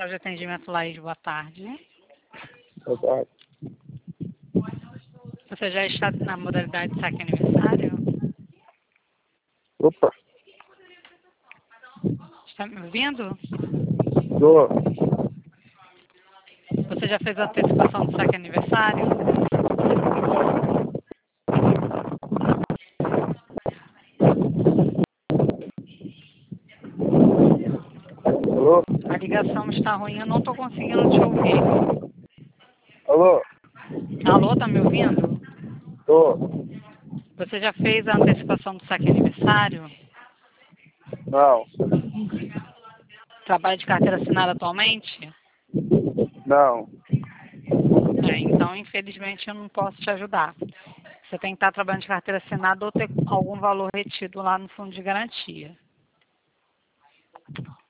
Central de Atendimento Laís, boa tarde. Boa tarde. Você já está na modalidade de saque aniversário? Opa, Está me ouvindo? tô. Você já fez a antecipação do saque aniversário? Alô? A ligação está ruim, eu não estou conseguindo te ouvir. Alô? Alô, tá me ouvindo? Tô. Você já fez a antecipação do saque aniversário? Não. Trabalha de carteira assinada atualmente? Não. Então, infelizmente, eu não posso te ajudar. Você tem que estar trabalhando de carteira assinada ou ter algum valor retido lá no fundo de garantia.